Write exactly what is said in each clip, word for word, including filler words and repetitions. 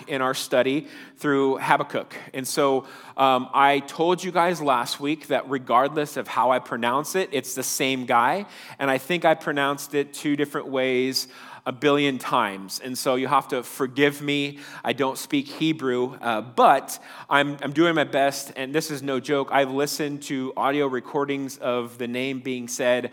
in our study through Habakkuk. And so um, I told you guys last week that regardless of how I pronounce it, it's the same guy. And I think I pronounced it two different ways a billion times. And so you have to forgive me. I don't speak Hebrew, uh, but I'm, I'm doing my best. And this is no joke. I've listened to audio recordings of the name being said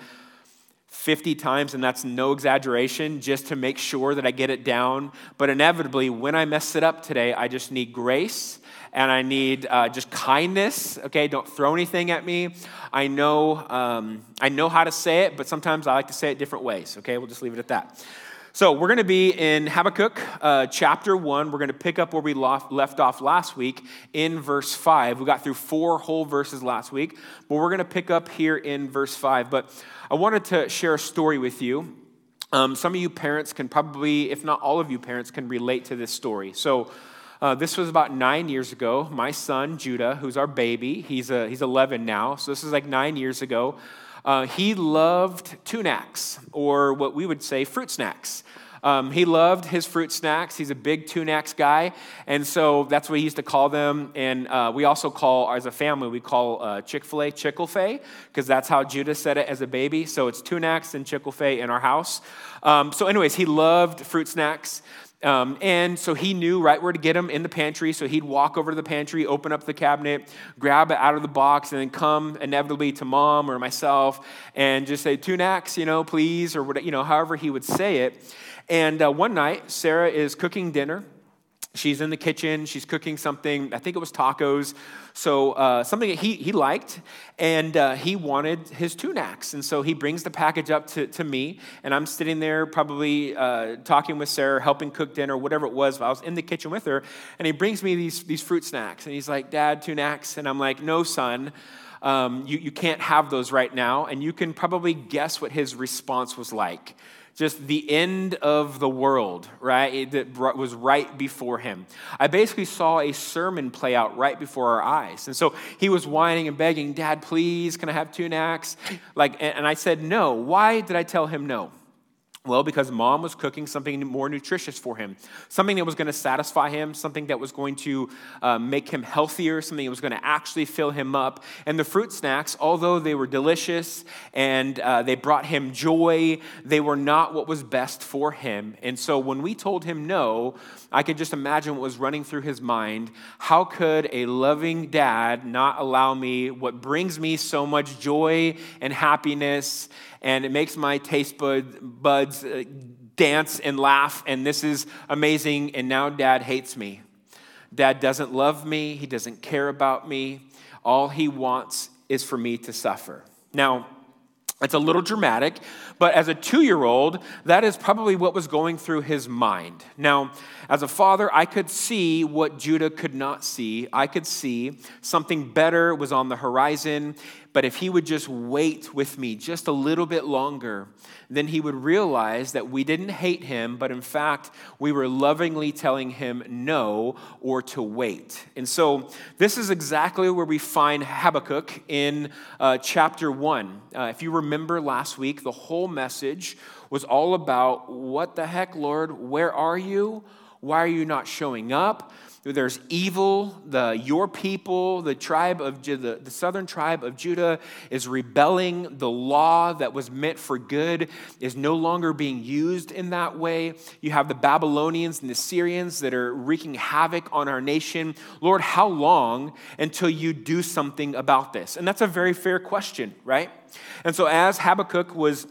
fifty times, and that's no exaggeration, just to make sure that I get it down. But inevitably, when I mess it up today, I just need grace, and I need uh, just kindness, okay? Don't throw anything at me. I know, um, I know how to say it, but sometimes I like to say it different ways, okay? We'll just leave it at that. So we're going to be in Habakkuk uh, chapter one. We're going to pick up where we left off last week in verse five. We got through four whole verses last week, but we're going to pick up here in verse five. But I wanted to share a story with you. Um, some of you parents can probably, if not all of you parents, can relate to this story. So uh, this was about nine years ago. My son, Judah, who's our baby, he's a, he's eleven now. So this is like nine years ago. Uh, he loved Tunax, or what we would say fruit snacks. Um, he loved his fruit snacks. He's a big Tunax guy, and so that's what he used to call them. And uh, we also call, as a family, we call uh, Chick-fil-A Chick-fil-A, because that's how Judah said it as a baby. So it's Tunax and Chick-fil-A in our house. Um, so anyways, he loved fruit snacks. Um, and so he knew right where to get them in the pantry. So he'd walk over to the pantry, open up the cabinet, grab it out of the box, and then come inevitably to mom or myself and just say, Tunax, you know, please, or whatever, you know, however he would say it. And uh, one night, Sarah is cooking dinner. She's in the kitchen. She's cooking something. I think it was tacos. So uh, something that he he liked, and uh, he wanted his Tunax. And so he brings the package up to, to me, and I'm sitting there probably uh, talking with Sarah, helping cook dinner, whatever it was. I was in the kitchen with her, and he brings me these, these fruit snacks. And he's like, Dad, Tunax. And I'm like, no, son, um, you, you can't have those right now. And you can probably guess what his response was like. Just the end of the world, right? That was right before him. I basically saw a sermon play out right before our eyes. And so he was whining and begging, Dad, please, can I have Tunax? Like, and I said no. Why did I tell him no? Well, because mom was cooking something more nutritious for him, something that was going to satisfy him, something that was going to uh, make him healthier, something that was going to actually fill him up. And the fruit snacks, although they were delicious and uh, they brought him joy, they were not what was best for him. And so when we told him no, I could just imagine what was running through his mind. How could a loving dad not allow me what brings me so much joy and happiness, and it makes my taste bud, buds uh, dance and laugh, and this is amazing, and now Dad hates me. Dad doesn't love me. He doesn't care about me. All he wants is for me to suffer. Now, it's a little dramatic, but as a two-year-old, that is probably what was going through his mind. Now, as a father, I could see what Judah could not see. I could see something better was on the horizon, but if he would just wait with me just a little bit longer, then he would realize that we didn't hate him, but in fact, we were lovingly telling him no or to wait. And so this is exactly where we find Habakkuk in uh, chapter one. Uh, if you remember last week, the whole message was all about, what the heck, Lord, where are you? Why are you not showing up? There's evil. The your people, the tribe of the, the southern tribe of Judah, is rebelling. The law that was meant for good is no longer being used in that way. You have the Babylonians and the Syrians that are wreaking havoc on our nation. Lord, how long until you do something about this? And that's a very fair question, right? And so as Habakkuk was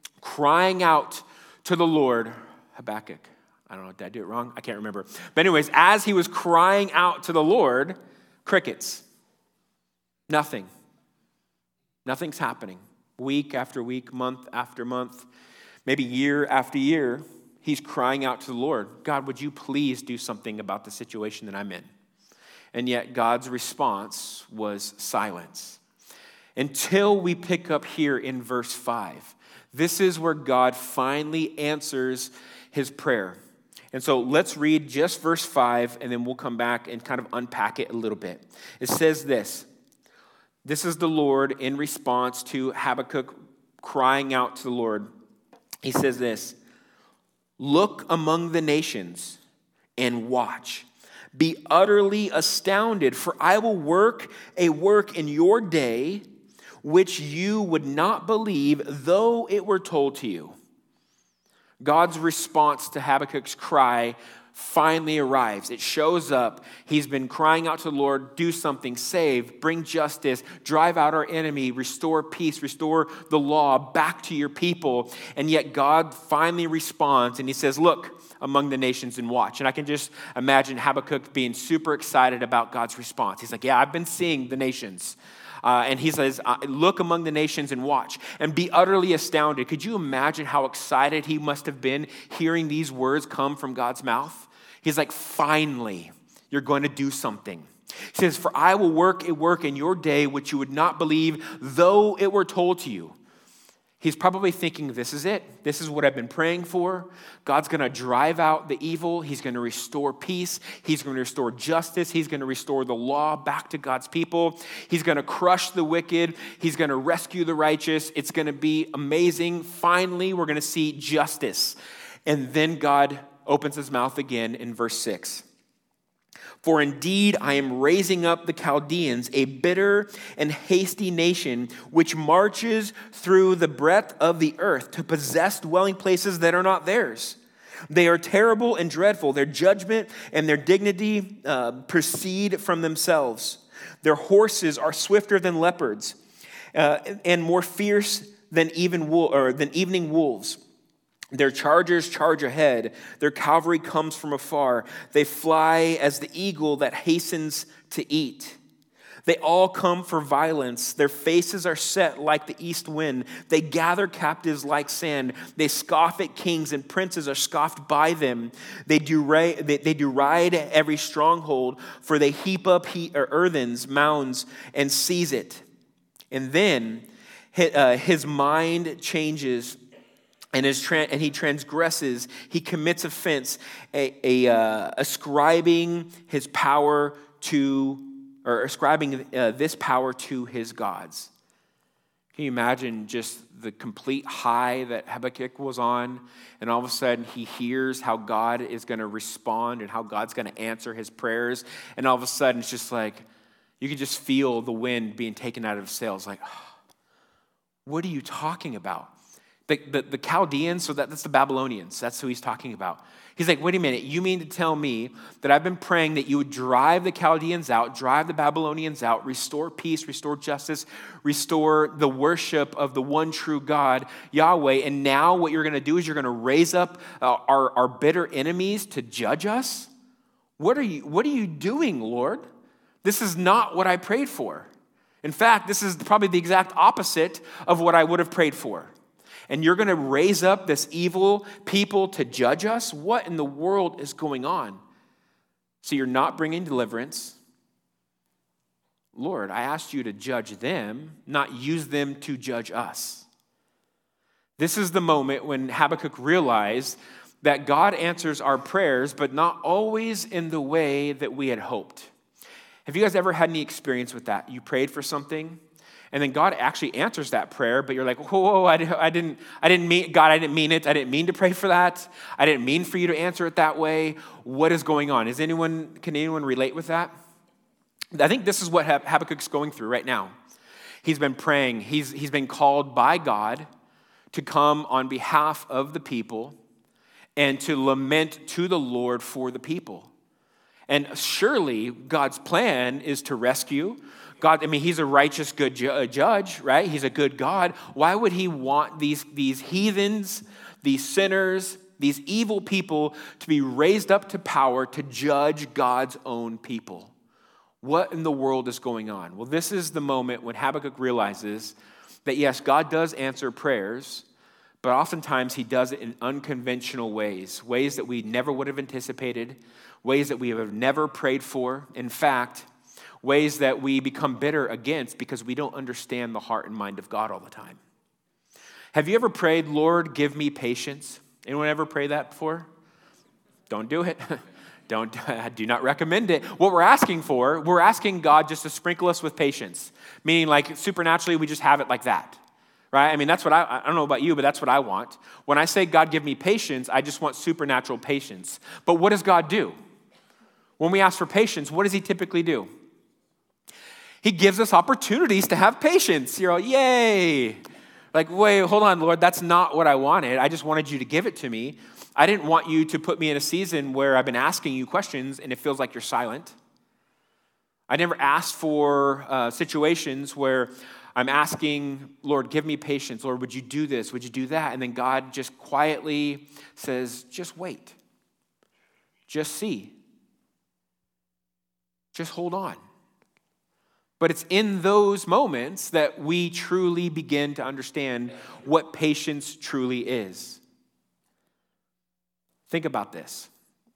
crying out to the Lord, Habakkuk, I don't know, did I do it wrong? I can't remember. But anyways, as he was crying out to the Lord, crickets. Nothing. Nothing's happening. Week after week, month after month, maybe year after year, he's crying out to the Lord. God, would you please do something about the situation that I'm in? And yet God's response was silence. Until we pick up here in verse five. This is where God finally answers his prayer. And so let's read just verse five, and then we'll come back and kind of unpack it a little bit. It says this. This is the Lord in response to Habakkuk crying out to the Lord. He says this, look among the nations and watch. Be utterly astounded, for I will work a work in your day which you would not believe, though it were told to you. God's response to Habakkuk's cry finally arrives. It shows up. He's been crying out to the Lord, do something, save, bring justice, drive out our enemy, restore peace, restore the law back to your people. And yet God finally responds and he says, look among the nations and watch. And I can just imagine Habakkuk being super excited about God's response. He's like, yeah, I've been seeing the nations. Uh, and he says, look among the nations and watch and be utterly astounded. Could you imagine how excited he must have been hearing these words come from God's mouth? He's like, finally, you're going to do something. He says, for I will work a work in your day which you would not believe, though it were told to you. He's probably thinking, this is it. This is what I've been praying for. God's going to drive out the evil. He's going to restore peace. He's going to restore justice. He's going to restore the law back to God's people. He's going to crush the wicked. He's going to rescue the righteous. It's going to be amazing. Finally, we're going to see justice. And then God opens his mouth again in verse six. For indeed, I am raising up the Chaldeans, a bitter and hasty nation, which marches through the breadth of the earth to possess dwelling places that are not theirs. They are terrible and dreadful. Their judgment and their dignity uh, proceed from themselves. Their horses are swifter than leopards uh, and more fierce than even wool, or than evening wolves. Their chargers charge ahead. Their cavalry comes from afar. They fly as the eagle that hastens to eat. They all come for violence. Their faces are set like the east wind. They gather captives like sand. They scoff at kings, and princes are scoffed by them. They deride, they, they deride every stronghold, for they heap up he, or earthens, mounds, and seize it. And then uh, his mind changes. And, his tra- and he transgresses, he commits offense, a, a, uh, ascribing his power to, or ascribing uh, this power to his gods. Can you imagine just the complete high that Habakkuk was on, and all of a sudden he hears how God is going to respond and how God's going to answer his prayers, and all of a sudden it's just like, you can just feel the wind being taken out of his sails, like, oh, what are you talking about? The, the, the Chaldeans, so that, that's the Babylonians. That's who he's talking about. He's like, wait a minute, you mean to tell me that I've been praying that you would drive the Chaldeans out, drive the Babylonians out, restore peace, restore justice, restore the worship of the one true God, Yahweh, and now what you're going to do is you're going to raise up uh, our, our bitter enemies to judge us? What are you, what are you doing, Lord? This is not what I prayed for. In fact, this is probably the exact opposite of what I would have prayed for. And you're going to raise up this evil people to judge us? What in the world is going on? So you're not bringing deliverance. Lord, I asked you to judge them, not use them to judge us. This is the moment when Habakkuk realized that God answers our prayers, but not always in the way that we had hoped. Have you guys ever had any experience with that? You prayed for something, and then God actually answers that prayer, but you're like, whoa, whoa, I didn't, I didn't mean, God, I didn't mean it. I didn't mean to pray for that. I didn't mean for you to answer it that way. What is going on? Is anyone, can anyone relate with that? I think this is what Habakkuk's going through right now. He's been praying. He's, he's been called by God to come on behalf of the people and to lament to the Lord for the people. And surely God's plan is to rescue. God, I mean, he's a righteous, good ju- judge, right? He's a good God. Why would he want these, these heathens, these sinners, these evil people to be raised up to power to judge God's own people? What in the world is going on? Well, this is the moment when Habakkuk realizes that, yes, God does answer prayers, but oftentimes he does it in unconventional ways, ways that we never would have anticipated, ways that we have never prayed for. In fact, ways that we become bitter against because we don't understand the heart and mind of God all the time. Have you ever prayed, Lord, give me patience? Anyone ever pray that before? Don't do it. Don't, I do not recommend it. What we're asking for, we're asking God just to sprinkle us with patience, meaning like supernaturally we just have it like that, right? I mean, that's what I, I don't know about you, but that's what I want. When I say, God, give me patience, I just want supernatural patience. But what does God do? When we ask for patience, what does he typically do? He gives us opportunities to have patience. You're all, yay. Like, wait, hold on, Lord, that's not what I wanted. I just wanted you to give it to me. I didn't want you to put me in a season where I've been asking you questions and it feels like you're silent. I never asked for uh, situations where I'm asking, Lord, give me patience. Lord, would you do this? Would you do that? And then God just quietly says, just wait. Just see. Just hold on. But it's in those moments that we truly begin to understand what patience truly is. Think about this.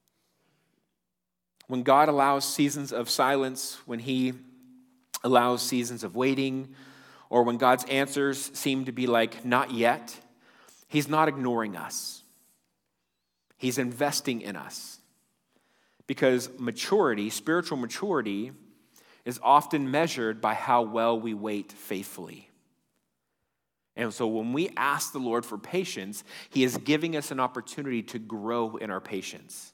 When God allows seasons of silence, when he allows seasons of waiting, or when God's answers seem to be like, not yet, he's not ignoring us. He's investing in us. Because maturity, spiritual maturity, is often measured by how well we wait faithfully. And so when we ask the Lord for patience, he is giving us an opportunity to grow in our patience.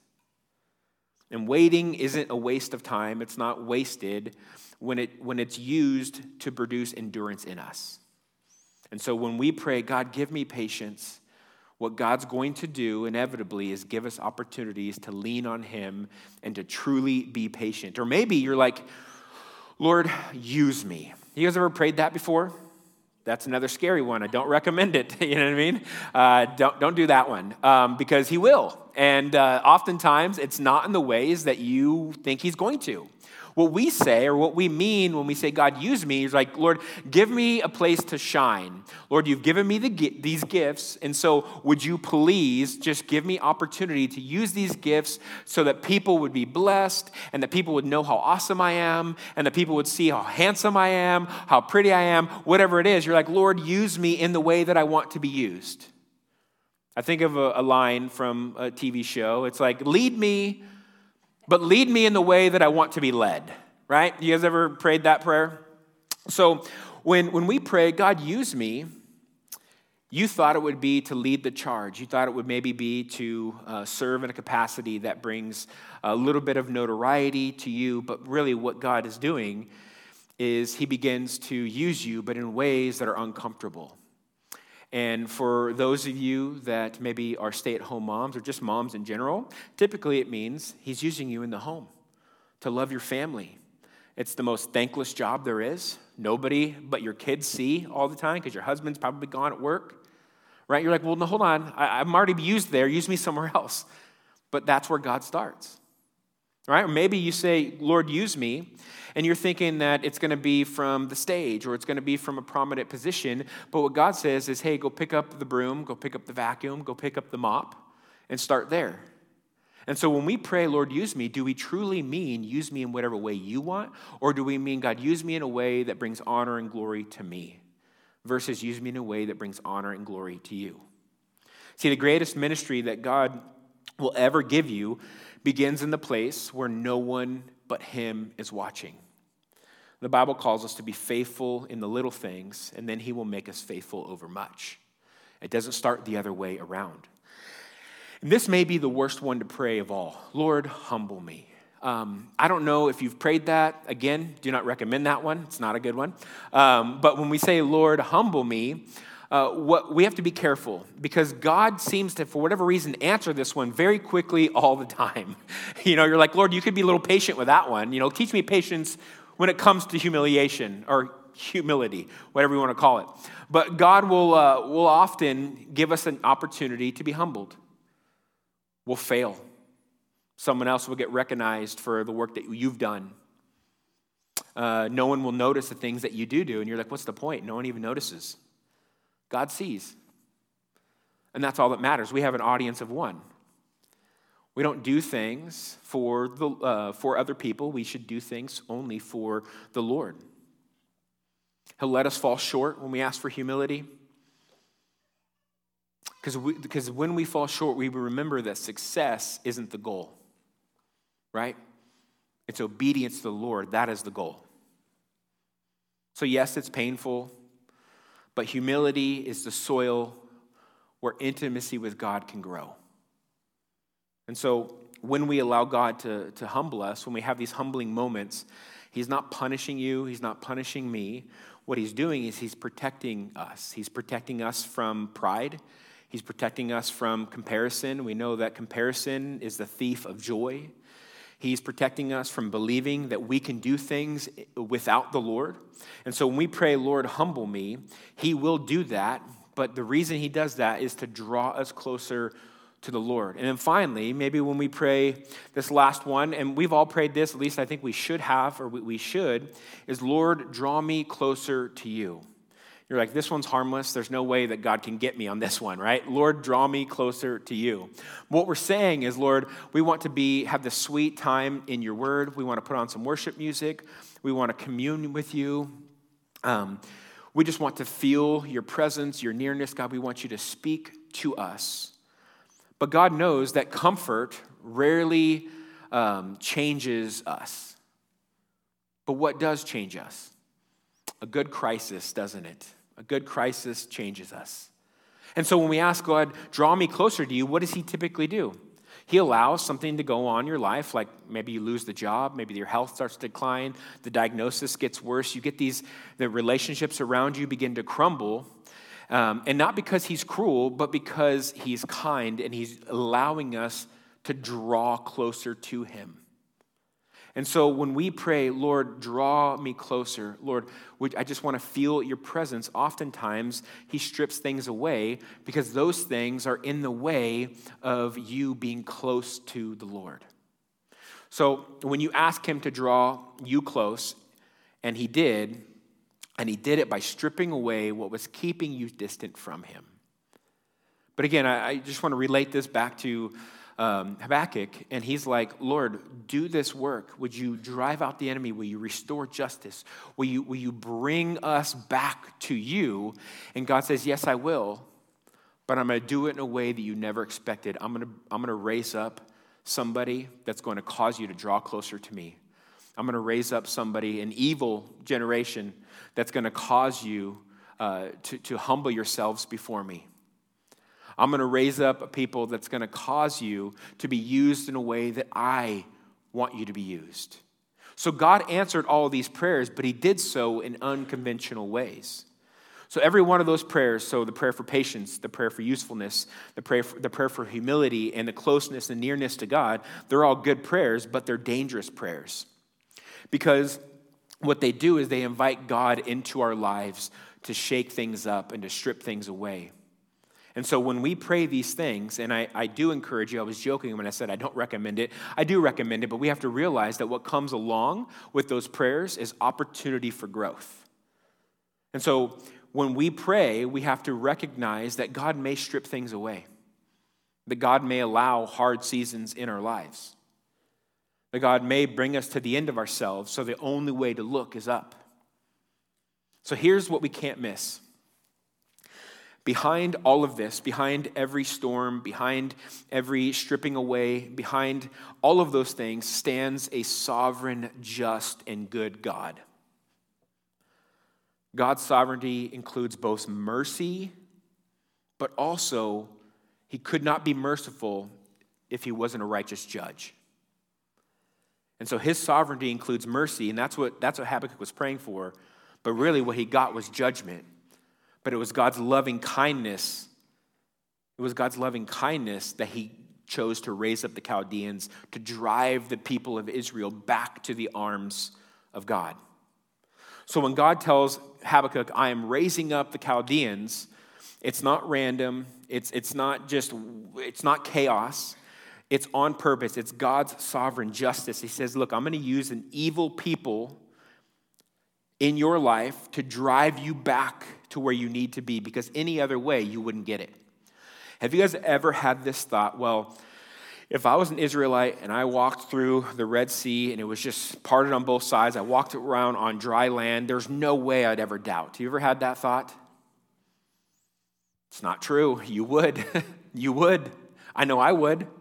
And waiting isn't a waste of time. It's not wasted when it when it's used to produce endurance in us. And so when we pray, God, give me patience, what God's going to do inevitably is give us opportunities to lean on him and to truly be patient. Or maybe you're like, Lord, use me. You guys ever prayed that before? That's another scary one. I don't recommend it. You know what I mean? Uh, don't, don't do that one um, because he will. And uh, oftentimes it's not in the ways that you think he's going to. What we say or what we mean when we say, God, use me, is like, Lord, give me a place to shine. Lord, you've given me the, these gifts, and so would you please just give me opportunity to use these gifts so that people would be blessed and that people would know how awesome I am and that people would see how handsome I am, how pretty I am, whatever it is. You're like, Lord, use me in the way that I want to be used. I think of a, a line from a T V show. It's like, lead me, but lead me in the way that I want to be led, right? You guys ever prayed that prayer? So when, when we pray, God, use me, you thought it would be to lead the charge. You thought it would maybe be to uh, serve in a capacity that brings a little bit of notoriety to you, but really what God is doing is he begins to use you, but in ways that are uncomfortable. And for those of you that maybe are stay-at-home moms or just moms in general, typically it means he's using you in the home to love your family. It's the most thankless job there is. Nobody but your kids see all the time because your husband's probably gone at work, right? You're like, well, no, hold on. I, I'm already used there. Use me somewhere else. But that's where God starts, right? Or maybe you say, Lord, use me. And you're thinking that it's going to be from the stage or it's going to be from a prominent position. But what God says is, hey, go pick up the broom, go pick up the vacuum, go pick up the mop, and start there. And so when we pray, Lord, use me, do we truly mean use me in whatever way you want? Or do we mean, God, use me in a way that brings honor and glory to me versus use me in a way that brings honor and glory to you? See, the greatest ministry that God will ever give you begins in the place where no one but him is watching. The Bible calls us to be faithful in the little things, and then he will make us faithful over much. It doesn't start the other way around. And this may be the worst one to pray of all. Lord, humble me. Um, I don't know if you've prayed that. Again, do not recommend that one. It's not a good one. Um, but when we say, Lord, humble me, uh, what we have to be careful because God seems to, for whatever reason, answer this one very quickly all the time. You know, you're like, Lord, you could be a little patient with that one. You know, teach me patience when it comes to humiliation or humility, whatever you want to call it. But God will uh, will often give us an opportunity to be humbled. We'll fail. Someone else will get recognized for the work that you've done. Uh, no one will notice the things that you do do, and you're like, what's the point? No one even notices. God sees. And that's all that matters. We have an audience of one. We don't do things for the uh, for other people. We should do things only for the Lord. He'll let us fall short when we ask for humility. Because we, because when we fall short, we remember that success isn't the goal, right? It's obedience to the Lord. That is the goal. So yes, it's painful, but humility is the soil where intimacy with God can grow. And so when we allow God to, to humble us, when we have these humbling moments, he's not punishing you, he's not punishing me. What he's doing is he's protecting us. He's protecting us from pride. He's protecting us from comparison. We know that comparison is the thief of joy. He's protecting us from believing that we can do things without the Lord. And so when we pray, Lord, humble me, he will do that. But the reason he does that is to draw us closer to the Lord. And then finally, maybe when we pray this last one, and we've all prayed this, at least I think we should have, or we should, is Lord, draw me closer to you. You're like, this one's harmless. There's no way that God can get me on this one, right? Lord, draw me closer to you. What we're saying is, Lord, we want to be have the sweet time in your word. We want to put on some worship music. We want to commune with you. Um, we just want to feel your presence, your nearness. God, we want you to speak to us. But God knows that comfort rarely um, changes us. But what does change us? A good crisis, doesn't it? A good crisis changes us. And so when we ask God, draw me closer to you, what does he typically do? He allows something to go on in your life, like maybe you lose the job, maybe your health starts to decline, the diagnosis gets worse, you get these, the relationships around you begin to crumble, um, and not because he's cruel, but because he's kind and he's allowing us to draw closer to him. And so when we pray, Lord, draw me closer, Lord, I just want to feel your presence, oftentimes he strips things away because those things are in the way of you being close to the Lord. So when you ask him to draw you close, and he did, and he did it by stripping away what was keeping you distant from him. But again, I, I just want to relate this back to Um, Habakkuk, and he's like, Lord, do this work. Would you drive out the enemy? Will you restore justice? Will you, will you bring us back to you? And God says, yes, I will, but I'm going to do it in a way that you never expected. I'm going to, I'm going to raise up somebody that's going to cause you to draw closer to me. I'm going to raise up somebody, an evil generation, that's going to cause you uh, to, to humble yourselves before me. I'm going to raise up a people that's going to cause you to be used in a way that I want you to be used. So God answered all of these prayers, but he did so in unconventional ways. So every one of those prayers, so the prayer for patience, the prayer for usefulness, the prayer for, the prayer for humility, and the closeness and nearness to God, they're all good prayers, but they're dangerous prayers. Because what they do is they invite God into our lives to shake things up and to strip things away. And so when we pray these things, and I, I do encourage you, I was joking when I said I don't recommend it. I do recommend it, but we have to realize that what comes along with those prayers is opportunity for growth. And so when we pray, we have to recognize that God may strip things away, that God may allow hard seasons in our lives, that God may bring us to the end of ourselves, so the only way to look is up. So here's what we can't miss. Behind all of this, behind every storm, behind every stripping away, behind all of those things stands a sovereign, just, and good God. God's sovereignty includes both mercy, but also he could not be merciful if he wasn't a righteous judge. And so his sovereignty includes mercy, and that's what, that's what Habakkuk was praying for. But really what he got was judgment. But it was God's loving kindness. It was God's loving kindness that he chose to raise up the Chaldeans to drive the people of Israel back to the arms of God. So when God tells Habakkuk, I am raising up the Chaldeans, it's not random. It's, it's not just, it's not chaos. It's on purpose. It's God's sovereign justice. He says, look, I'm going to use an evil people in your life to drive you back to where you need to be, because any other way you wouldn't get it. Have you guys ever had this thought, well, if I was an Israelite and I walked through the Red Sea and it was just parted on both sides, I walked around on dry land, there's no way I'd ever doubt. You ever had that thought? It's not true. You would. You would. I know I would.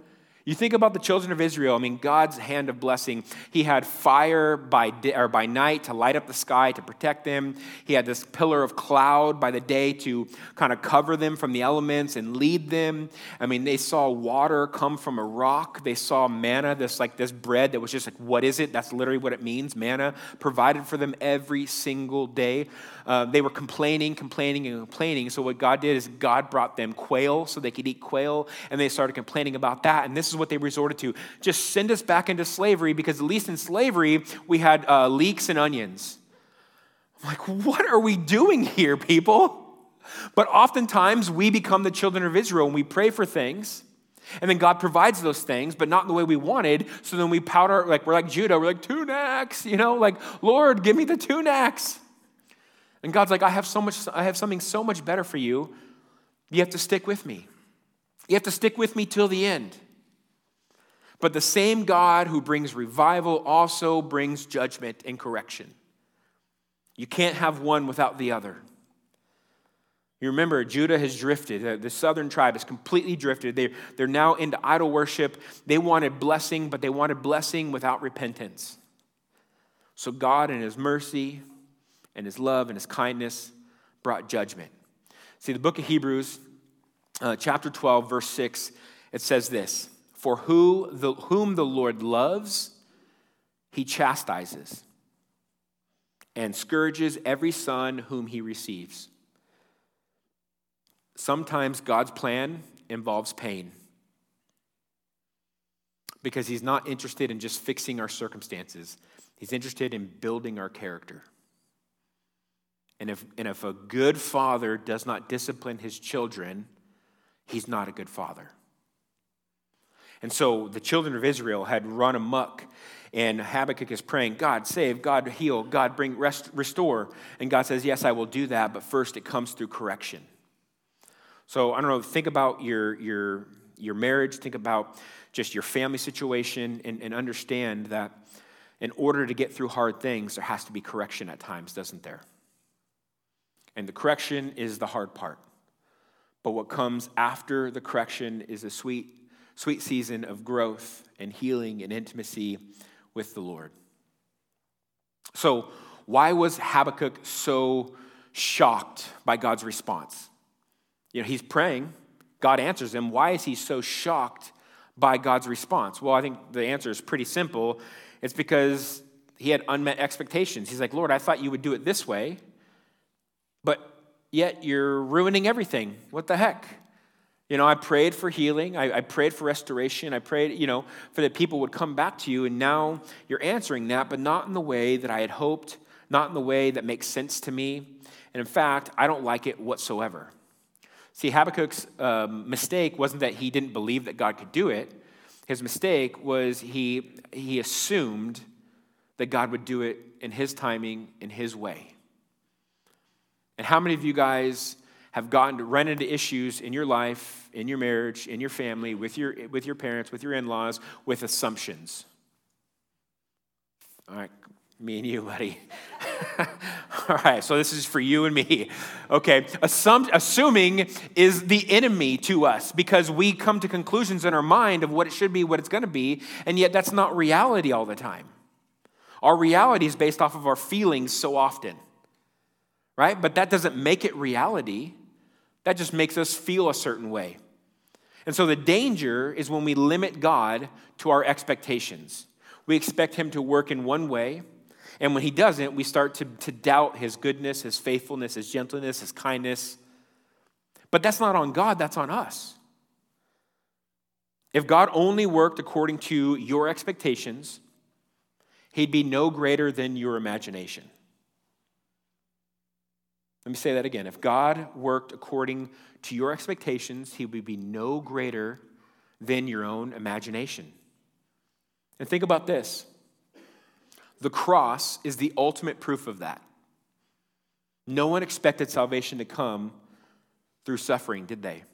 You think about the children of Israel, I mean, God's hand of blessing. He had fire by day, or by night to light up the sky to protect them. He had this pillar of cloud by the day to kind of cover them from the elements and lead them. I mean, they saw water come from a rock. They saw manna, this like this bread that was just like, what is it? That's literally what it means, manna, provided for them every single day. Uh, they were complaining, complaining, and complaining. So what God did is God brought them quail so they could eat quail, and they started complaining about that. And this is what they resorted to. Just send us back into slavery, because at least in slavery, we had uh, leeks and onions. I'm like, what are we doing here, people? But oftentimes, we become the children of Israel, and we pray for things, and then God provides those things, but not in the way we wanted. So then we pout our, like, we're like Judah, we're like, tunics, you know, like, Lord, give me the tunics. And God's like, I have so much, I have something so much better for you. You have to stick with me. You have to stick with me till the end. But the same God who brings revival also brings judgment and correction. You can't have one without the other. You remember, Judah has drifted. The southern tribe has completely drifted. They're, they're now into idol worship. They wanted blessing, but they wanted blessing without repentance. So God, in his mercy and his love and his kindness, brought judgment. See, the book of Hebrews, uh, chapter twelve, verse six, it says this: For who the, whom the Lord loves, he chastises and scourges every son whom he receives. Sometimes God's plan involves pain, because he's not interested in just fixing our circumstances. He's interested in building our character. And if, and if a good father does not discipline his children, he's not a good father. And so the children of Israel had run amok, and Habakkuk is praying, God save, God heal, God bring rest, restore. And God says, yes, I will do that, but first it comes through correction. So I don't know, think about your, your, your marriage, think about just your family situation, and, and understand that in order to get through hard things, there has to be correction at times, doesn't there? And the correction is the hard part. But what comes after the correction is a sweet, sweet season of growth and healing and intimacy with the Lord. So why was Habakkuk so shocked by God's response? You know, he's praying, God answers him. Why is he so shocked by God's response? Well, I think the answer is pretty simple. It's because he had unmet expectations. He's like, Lord, I thought you would do it this way, but yet you're ruining everything. What the heck? You know, I prayed for healing. I, I prayed for restoration. I prayed, you know, for that people would come back to you, and now you're answering that, but not in the way that I had hoped, not in the way that makes sense to me. And in fact, I don't like it whatsoever. See, Habakkuk's um, mistake wasn't that he didn't believe that God could do it. His mistake was he, he assumed that God would do it in his timing, in his way. And how many of you guys have gotten to run into issues in your life, in your marriage, in your family, with your, with your parents, with your in-laws, with assumptions? All right, me and you, buddy. All right, so this is for you and me. Okay, Assum- assuming is the enemy to us, because we come to conclusions in our mind of what it should be, what it's going to be, and yet that's not reality all the time. Our reality is based off of our feelings so often, right? But that doesn't make it reality. That just makes us feel a certain way. And so the danger is when we limit God to our expectations. We expect him to work in one way, and when he doesn't, we start to, to doubt his goodness, his faithfulness, his gentleness, his kindness. But that's not on God, that's on us. If God only worked according to your expectations, he'd be no greater than your imagination. Let me say that again. If God worked according to your expectations, he would be no greater than your own imagination. And think about this. The cross is the ultimate proof of that. No one expected salvation to come through suffering, did they?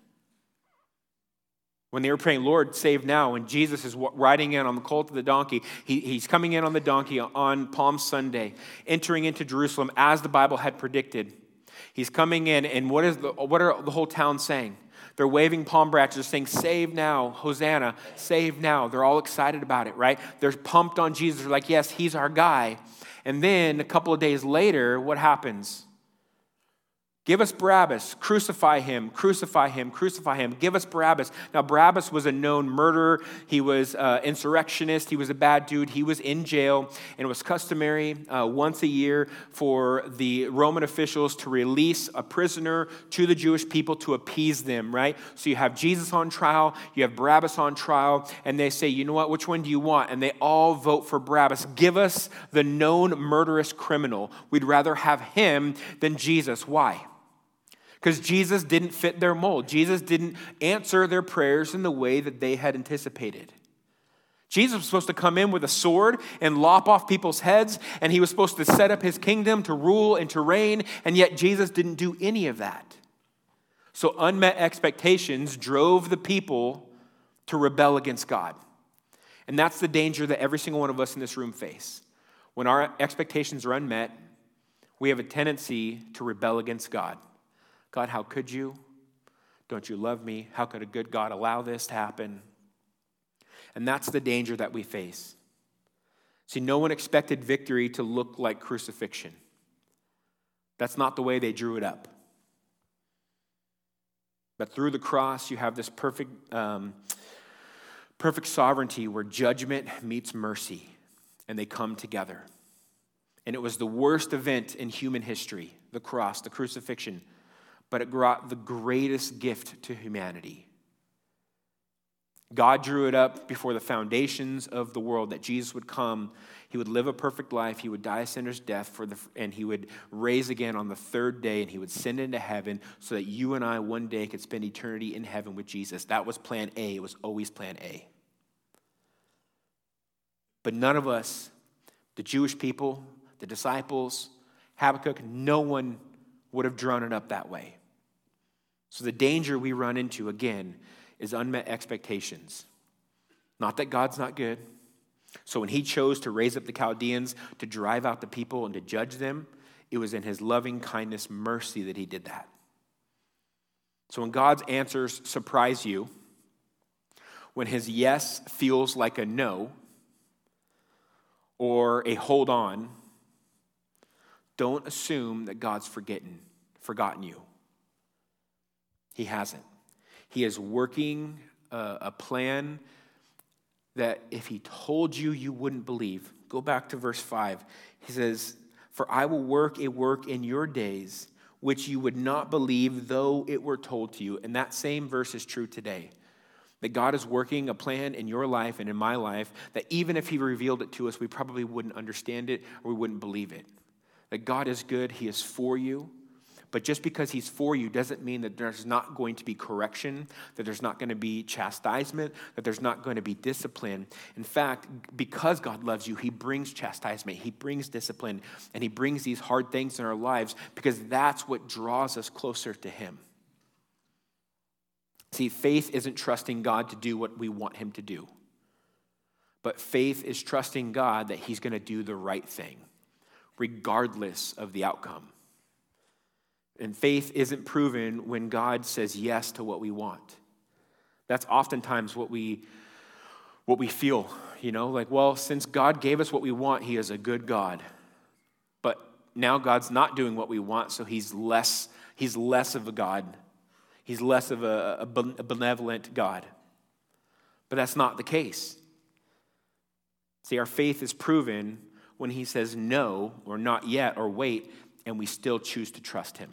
When they were praying, Lord, save now, and Jesus is riding in on the colt of the donkey, he, he's coming in on the donkey on Palm Sunday, entering into Jerusalem as the Bible had predicted. He's coming in, and what is the, what are the whole town saying? They're waving palm branches saying, save now, Hosanna, save now. They're all excited about it, right? They're pumped on Jesus. They're like, yes, he's our guy. And then a couple of days later, what happens? Give us Barabbas, crucify him, crucify him, crucify him. Give us Barabbas. Now, Barabbas was a known murderer. He was an insurrectionist. He was a bad dude. He was in jail. And it was customary uh, once a year for the Roman officials to release a prisoner to the Jewish people to appease them, right? So you have Jesus on trial. You have Barabbas on trial. And they say, you know what? Which one do you want? And they all vote for Barabbas. Give us the known murderous criminal. We'd rather have him than Jesus. Why? Because Jesus didn't fit their mold. Jesus didn't answer their prayers in the way that they had anticipated. Jesus was supposed to come in with a sword and lop off people's heads, and he was supposed to set up his kingdom to rule and to reign, and yet Jesus didn't do any of that. So unmet expectations drove the people to rebel against God. And that's the danger that every single one of us in this room face. When our expectations are unmet, we have a tendency to rebel against God. God, how could you? Don't you love me? How could a good God allow this to happen? And that's the danger that we face. See, no one expected victory to look like crucifixion. That's not the way they drew it up. But through the cross, you have this perfect, um, perfect sovereignty where judgment meets mercy, and they come together. And it was the worst event in human history, the cross, the crucifixion. But it brought the greatest gift to humanity. God drew it up before the foundations of the world that Jesus would come. He would live a perfect life. He would die a sinner's death, for the, and he would raise again on the third day, and he would send into heaven so that you and I one day could spend eternity in heaven with Jesus. That was plan A. It was always plan A. But none of us, the Jewish people, the disciples, Habakkuk, no one would have drawn it up that way. So the danger we run into, again, is unmet expectations. Not that God's not good. So when he chose to raise up the Chaldeans, to drive out the people and to judge them, it was in his loving kindness, mercy that he did that. So when God's answers surprise you, when his yes feels like a no or a hold on, don't assume that God's forgotten, forgotten you. He hasn't. He is working a, a plan that if he told you, you wouldn't believe. Go back to verse five. He says, for I will work a work in your days, which you would not believe though it were told to you. And that same verse is true today. That God is working a plan in your life and in my life that even if he revealed it to us, we probably wouldn't understand it or we wouldn't believe it. That God is good, he is for you. But just because he's for you doesn't mean that there's not going to be correction, that there's not going to be chastisement, that there's not going to be discipline. In fact, because God loves you, he brings chastisement, he brings discipline, and he brings these hard things in our lives because that's what draws us closer to him. See, faith isn't trusting God to do what we want him to do. But faith is trusting God that he's going to do the right thing, regardless of the outcome. And faith isn't proven when God says yes to what we want. That's oftentimes what we what we feel, you know, like, well, since God gave us what we want, he is a good God. But now God's not doing what we want, so he's less he's less of a God. He's less of a, a benevolent God. But that's not the case. See, our faith is proven when he says no, or not yet, or wait, and we still choose to trust him.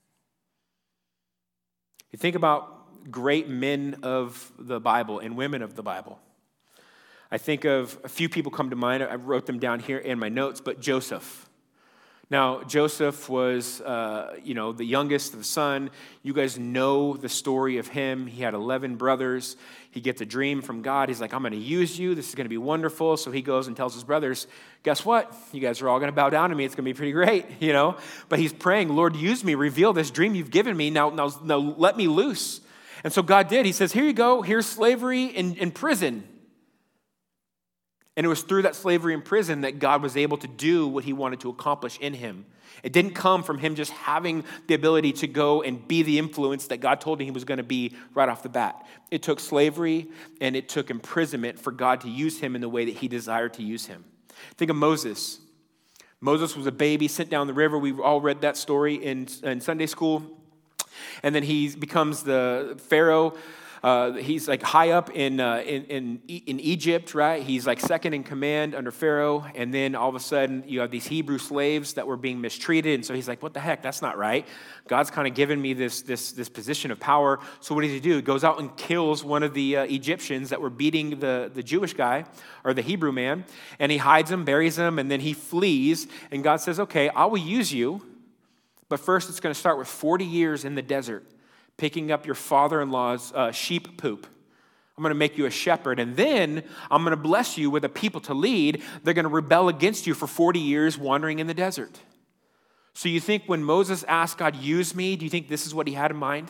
You think about great men of the Bible and women of the Bible. I think of a few people come to mind. I wrote them down here in my notes, but Joseph. Now, Joseph was, uh, you know, the youngest of the son. You guys know the story of him. He had eleven brothers. He gets a dream from God. He's like, I'm going to use you. This is going to be wonderful. So he goes and tells his brothers, guess what? You guys are all going to bow down to me. It's going to be pretty great, you know. But he's praying, Lord, use me. Reveal this dream you've given me. Now, now, now let me loose. And so God did. He says, here you go. Here's slavery in, in prison. And it was through that slavery in prison that God was able to do what he wanted to accomplish in him. It didn't come from him just having the ability to go and be the influence that God told him he was going to be right off the bat. It took slavery and it took imprisonment for God to use him in the way that he desired to use him. Think of Moses. Moses was a baby sent down the river. We've all read that story in, in Sunday school. And then he becomes the Pharaoh. Uh, he's like high up in, uh, in, in, in Egypt, right? He's like second in command under Pharaoh. And then all of a sudden you have these Hebrew slaves that were being mistreated. And so he's like, what the heck? That's not right. God's kind of given me this, this, this position of power. So what does he do? He goes out and kills one of the uh, Egyptians that were beating the, the Jewish guy or the Hebrew man. And he hides him, buries him, and then he flees. And God says, okay, I will use you. But first it's going to start with forty years in the desert, picking up your father-in-law's uh, sheep poop. I'm going to make you a shepherd, and then I'm going to bless you with a people to lead. They're going to rebel against you for forty years wandering in the desert. So you think when Moses asked God, use me, do you think this is what he had in mind?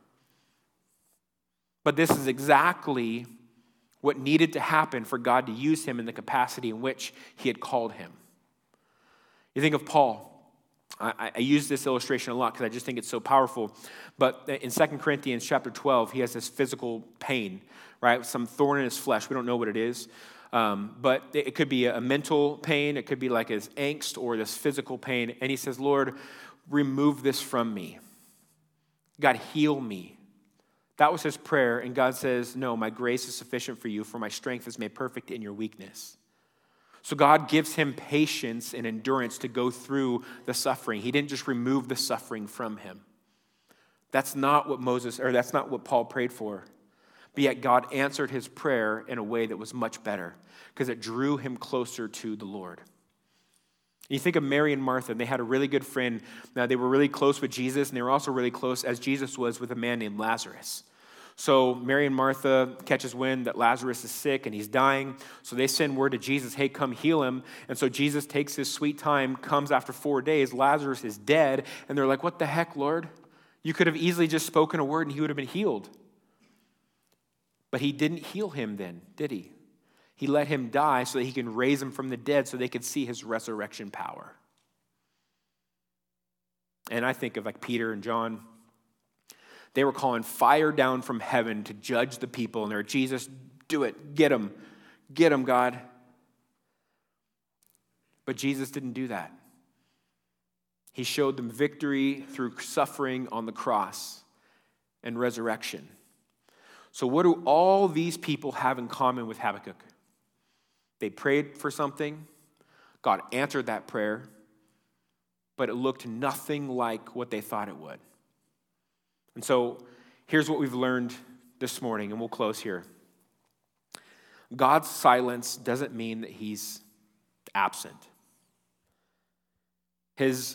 But this is exactly what needed to happen for God to use him in the capacity in which he had called him. You think of Paul. I, I use this illustration a lot because I just think it's so powerful. But in Second Corinthians chapter twelve, he has this physical pain, right? Some thorn in his flesh. We don't know what it is. Um, but it could be a mental pain. It could be like his angst or this physical pain. And he says, Lord, remove this from me. God, heal me. That was his prayer. And God says, no, my grace is sufficient for you, for my strength is made perfect in your weakness. So God gives him patience and endurance to go through the suffering. He didn't just remove the suffering from him. That's not what Moses, or that's not what Paul prayed for. But yet God answered his prayer in a way that was much better because it drew him closer to the Lord. You think of Mary and Martha, and they had a really good friend. Now, they were really close with Jesus, and they were also really close, as Jesus was, with a man named Lazarus. So Mary and Martha catches wind that Lazarus is sick and he's dying. So they send word to Jesus, hey, come heal him. And so Jesus takes his sweet time, comes after four days. Lazarus is dead. And they're like, what the heck, Lord? You could have easily just spoken a word and he would have been healed. But he didn't heal him then, did he? He let him die so that he can raise him from the dead so they could see his resurrection power. And I think of like Peter and John. They were calling fire down from heaven to judge the people. And they're, Jesus, do it. Get him. Get him, God. But Jesus didn't do that. He showed them victory through suffering on the cross and resurrection. So what do all these people have in common with Habakkuk? They prayed for something. God answered that prayer. But it looked nothing like what they thought it would. And so here's what we've learned this morning, and we'll close here. God's silence doesn't mean that he's absent. His,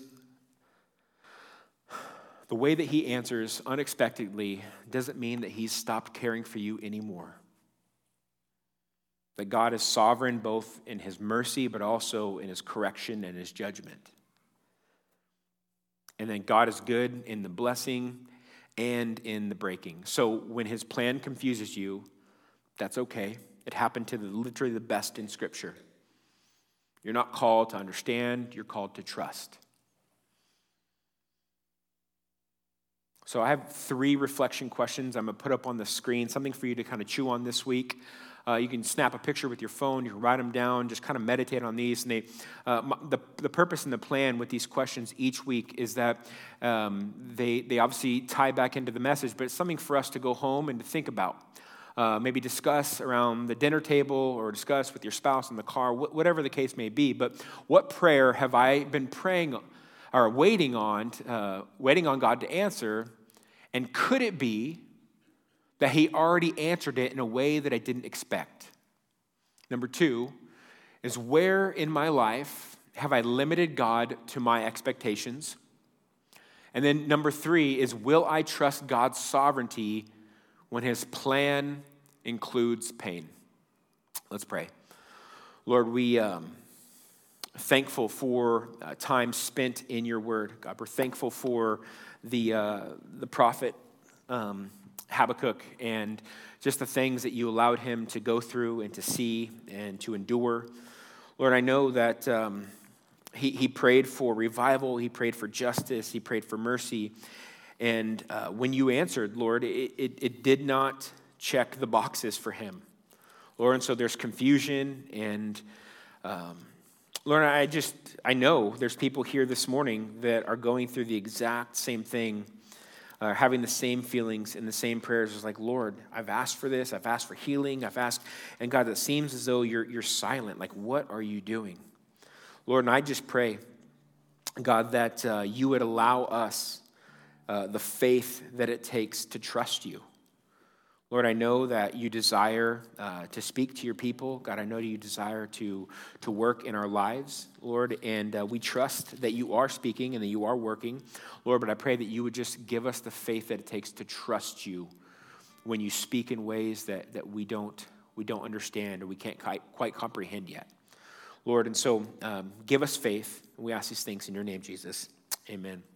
the way that he answers unexpectedly doesn't mean that he's stopped caring for you anymore. That God is sovereign both in his mercy, but also in his correction and his judgment. And then God is good in the blessing and in the breaking. So when his plan confuses you, that's okay. It happened to the, literally the best in Scripture. You're not called to understand, you're called to trust. So I have three reflection questions I'm going to put up on the screen, something for you to kind of chew on this week. Uh, you can snap a picture with your phone, you can write them down, just kind of meditate on these. And they, uh, the, the purpose and the plan with these questions each week is that um, they, they obviously tie back into the message, but it's something for us to go home and to think about. Uh, maybe discuss around the dinner table or discuss with your spouse in the car, wh- whatever the case may be. But what prayer have I been praying or waiting on, uh, waiting on God to answer? And could it be that he already answered it in a way that I didn't expect? Number two is, where in my life have I limited God to my expectations? And then number three is, will I trust God's sovereignty when his plan includes pain? Let's pray. Lord, we um, thankful for uh, time spent in your word. God, we're thankful for the uh, the prophet um, Habakkuk and just the things that you allowed him to go through and to see and to endure. Lord, I know that um, he, he prayed for revival, he prayed for justice, he prayed for mercy. And uh, when you answered, Lord, it, it, it did not check the boxes for him. Lord, and so there's confusion. And um, Lord, I just, I know there's people here this morning that are going through the exact same thing, uh, having the same feelings and the same prayers. It's like, Lord, I've asked for this. I've asked for healing. I've asked, and God, it seems as though you're, you're silent. Like, what are you doing? Lord, and I just pray, God, that uh, you would allow us uh, the faith that it takes to trust you. Lord, I know that you desire uh, to speak to your people. God, I know you desire to, to work in our lives, Lord, and uh, we trust that you are speaking and that you are working. Lord, but I pray that you would just give us the faith that it takes to trust you when you speak in ways that, that we don't we don't understand or we can't quite, quite comprehend yet. Lord, and so um, give us faith. We ask these things in your name, Jesus. Amen.